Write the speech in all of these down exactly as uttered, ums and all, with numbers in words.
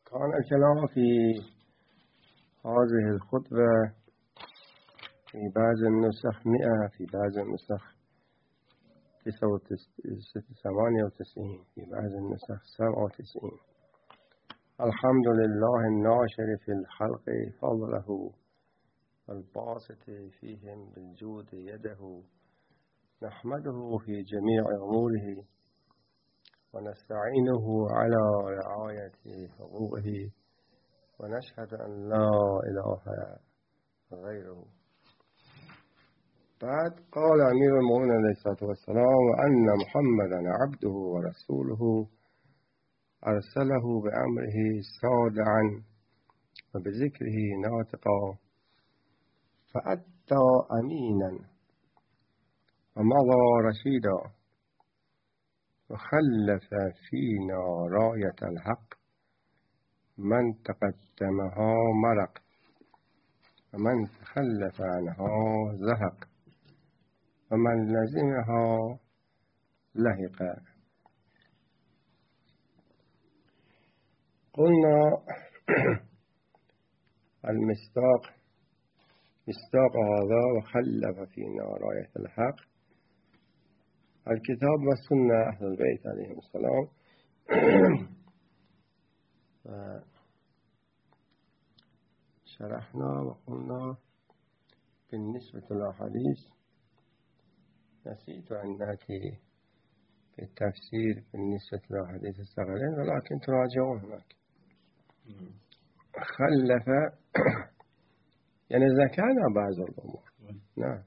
كان الكلام في هذه الخطبة في بعض النسخ مئة، في بعض النسخ ثمانية وتسعين، في بعض النسخ سبعة وتسعين. الحمد لله الناشر في الخلق فضله الباسط فيهم بالجود يده، نحمده في جميع أموره ونستعينه على رعاية حقوقه، ونشهد أن لا إله غيره. بعد قال أمير المؤمنين عليه الصلاة والسلام: وأن محمدا عبده ورسوله أرسله بأمره سادعا وبذكره ناطقا، فأدى أمينا ومضى رشيدا، وخلف فينا راية الحق، من تقدمها مرق ومن تخلف عنها زهق، ومن لزمها لهق. قلنا المصداق مصداق هذا وخلف فينا راية الحق الكتاب والسنة أهل البيت عليهم السلام. شرحنا وقلنا بالنسبة للأحاديث، نسيت أنك في التفسير بالنسبة للأحاديث الصغيرين، ولكن تراجعون هناك. خلف يعني ذكرنا بعض الأمور. نعم.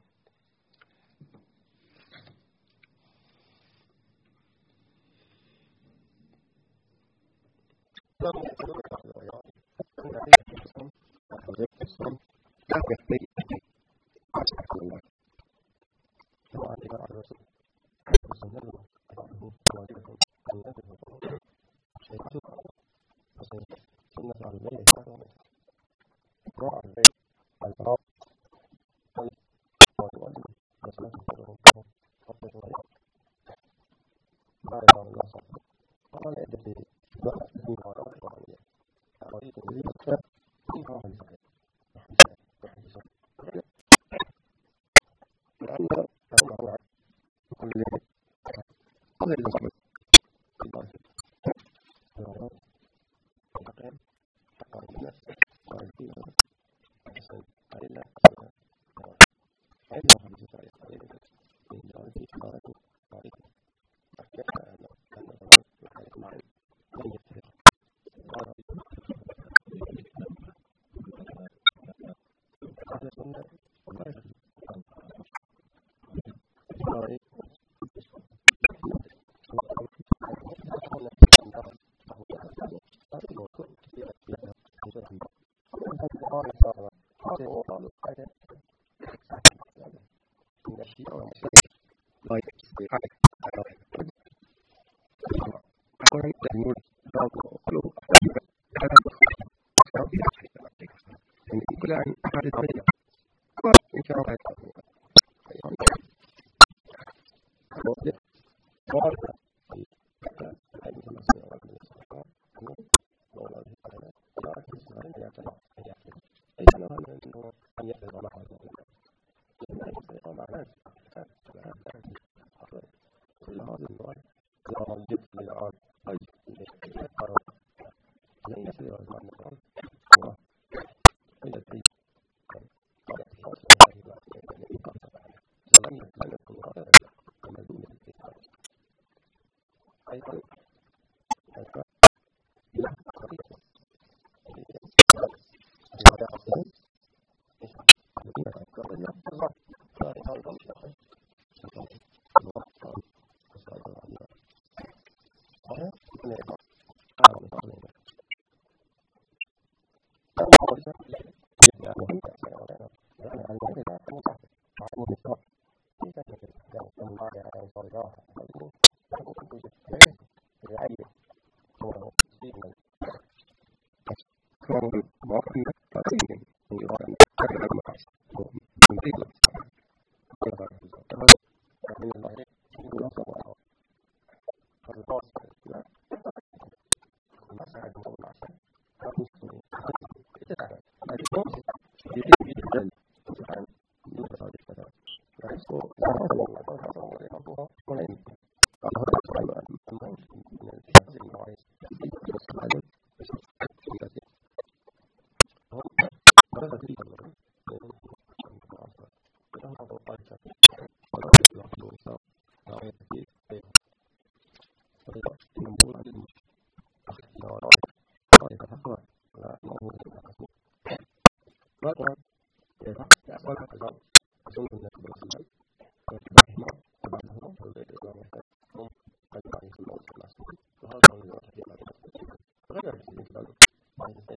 أقول لك الآن أظن أنك بالإسلام وتبعهما تبعهما في الإسلام هم قد عليه الموت الناس وهذا هو الوضع في الإسلام غير الإسلام بعد ذلك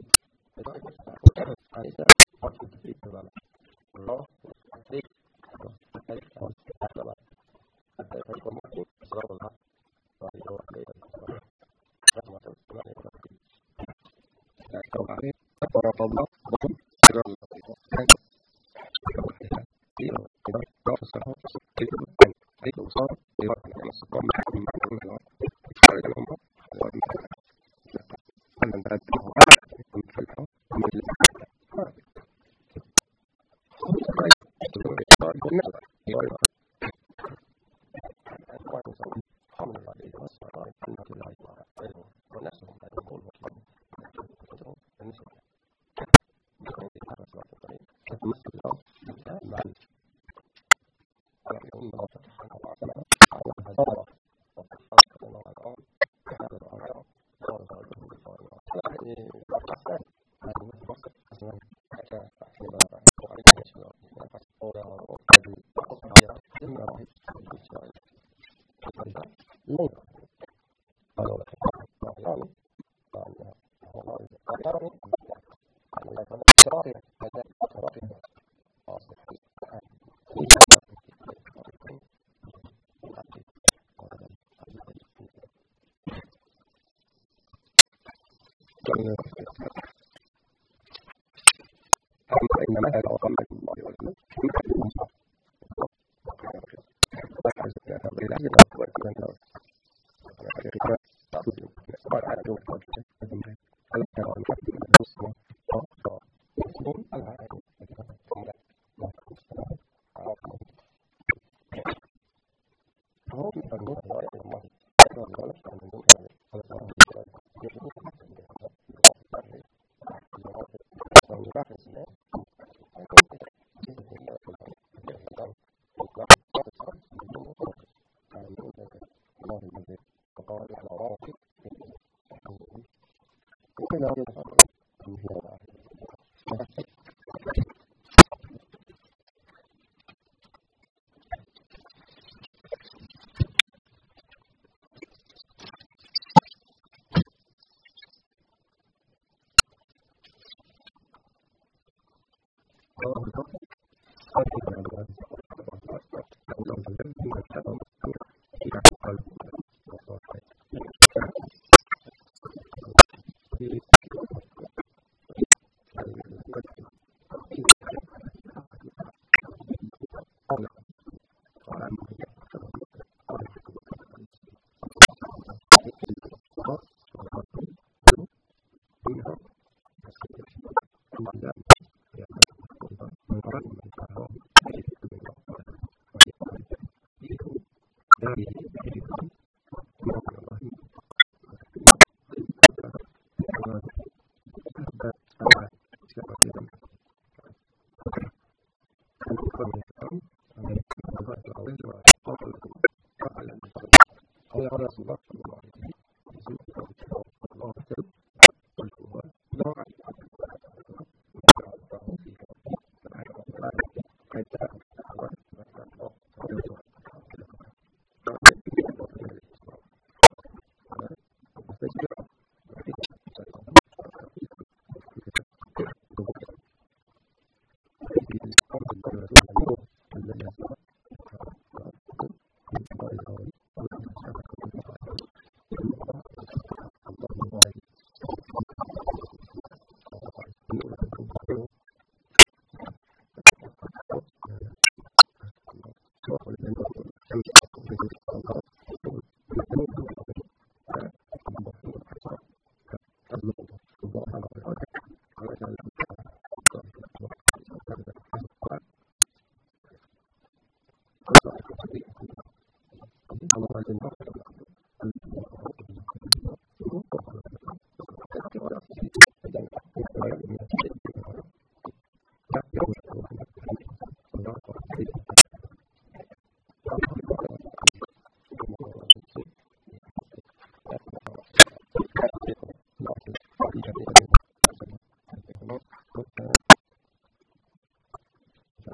لذلك ليس واجب في تماما الله يحتاج يحتاج أسباب حتى يكون ممكن صلاة الله وهي عليه الصلاة ورب الله ضم سر إنما هذا وقام الله والملك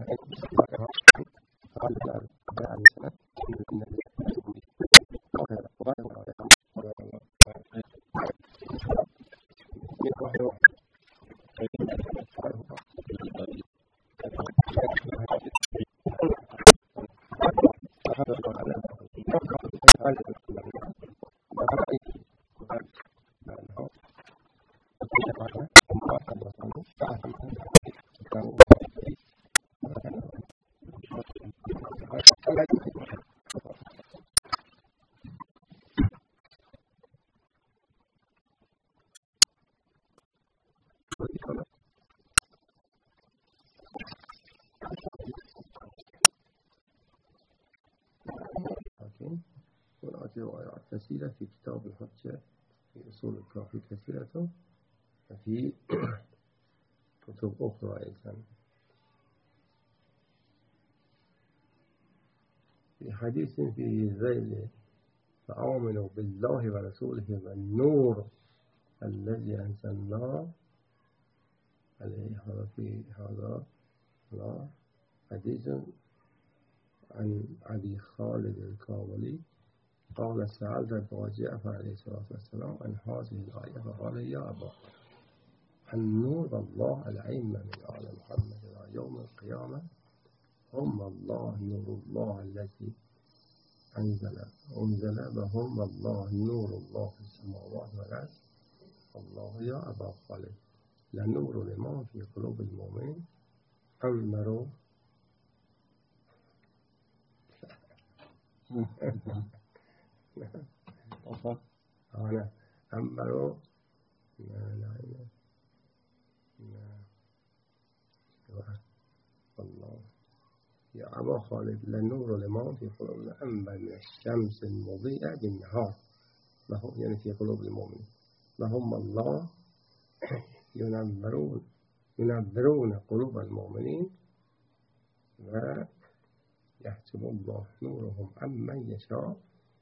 هناك روايات كثيرة في كتاب الحجة في أصول الكافي كثيرة وفي كتب أخرى أيضا. في حديث في ذيل فآمنوا بالله ورسوله والنور الذي أنزلنا عليه. هذا في هذا حديث عن أبي خالد الكاولي قال سألت أبا جعفر عليه الصلاة والسلام عن هذه الآية فقال يا أبا النور الله الأئمة من آل محمد إلى يوم القيامة هم الله نور الله الذي أنزل أنزل وهم الله نور الله في السماوات والأرض. الله يا أبا خالد لنور لما في قلوب المؤمنين أمروا أنا أمروا لا لا لا الله يا أبا خالد لنور لما في قلوبنا أنبر من الشمس المضيئة بالنهار لهم يعني في قلوب المؤمنين لهم الله ينبرون ينبرون قلوب المؤمنين ويحسب الله نورهم عمن يشاء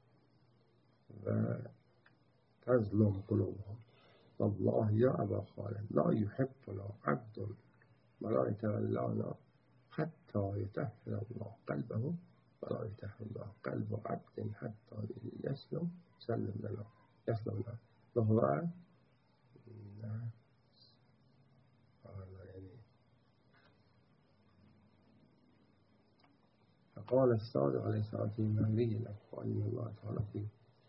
وتظلم قلوبهم. والله يا أبا خالد لا يحبنا عبد ولا يتولانا حتى يطهر الله قلبه ولا يطهر الله قلب عبد حتى يسلم سلم لنا يسلم لنا وهو يعني فقال الصادق عليه الصلاة والسلام النبي الأفضل من الله تعالى في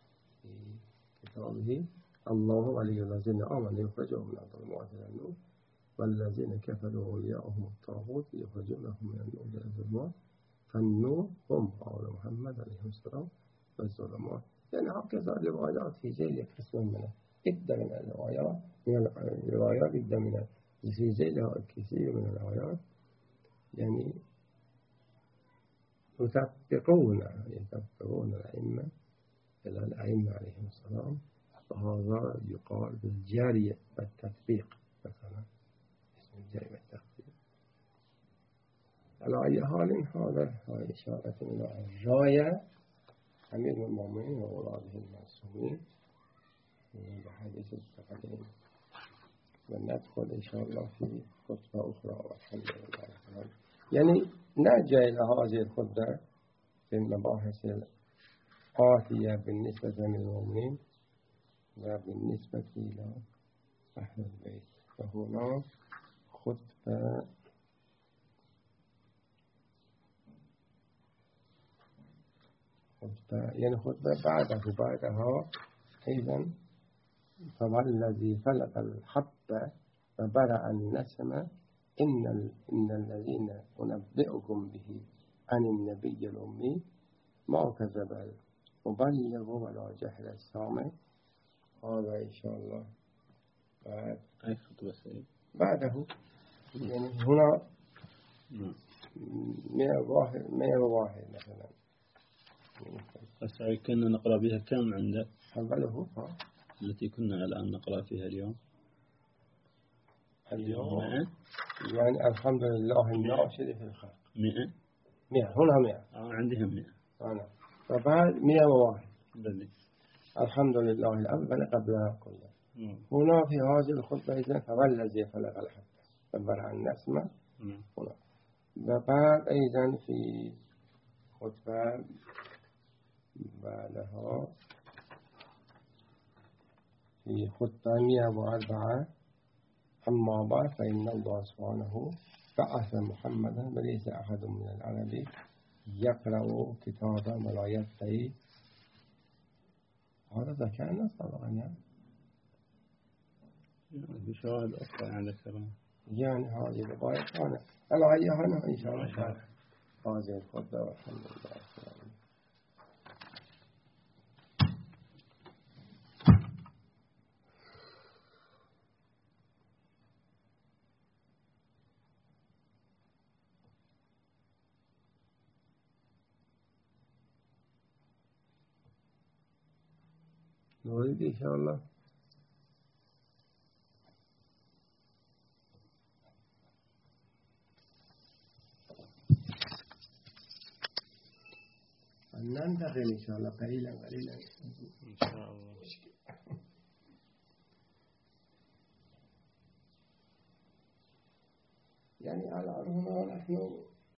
كتابه الله ولي الذين آمنوا يخرجهم من الظلمات إلى النور والذين كفروا أولياءهم الطاغوت يخرجونهم من النور إلى الظلمات فالنور هم آل محمد عليه السلام والظلمات. يعني هكذا الروايات في ذيل قسم منها جدا من الروايات من الروايات جدا من في ذيلها الكثير من الروايات يعني يطبقون يطبقون الأئمة إلى الأئمة عليهم السلام وهذا يقال بالجارية والتطبيق مثلا اسم الجارية والتطبيق. على أي حال هذا هاي إشارة إلى الراية أمير المؤمنين وأولاده المعصومين بحديث التقديم وندخل إن شاء الله في خطبة أخرى والحمد لله. يعني نرجع إلى هذه الخطبة في المباحث الآتية بالنسبة للمؤمنين وبالنسبة إلى أهل البيت. فهنا خطبة خطبة يعني خطبة بعده بعدها أيضا فوالذي خلق الحب وبرأ النسم إن إن الذين أنبئكم به عن النبي الأمي ما كذب المبلغ ولا جهل السامع. هذا إن شاء الله بعد أي خطبة سيد بعده يعني هنا مئة واحد مئة واحد مثلا أسعى كنا نقرأ بها كم عندك أوله التي كنا الآن نقرأ فيها اليوم اليوم مئة يعني الحمد لله الناشر في الخلق مئة مئة هنا مئة أنا عندي هم مئة أنا فبعد مئة وواحد بلي الحمد لله الأول قبلها كلها. هنا في هذه الخطبة إذن فوالذي خلق الحب وبرأ النسم هنا وبعد أيضا في خطبة بعدها في خطبة مئة وأربعة أما بعد فإن الله سبحانه بعث محمدا وليس أحد من العرب يقرأ كتابا ولا يتقي. هذا ذكرنا طبعا يعني بشواهد أخرى يعني ذكرنا يعني هذه الرواية كانت الآية هنا إن شاء الله تعالى هذه الخطبة والحمد لله. نريد إن شاء الله أن ننتقل إن شاء الله قليلا قليلا إن شاء الله. يعني على هنا نحن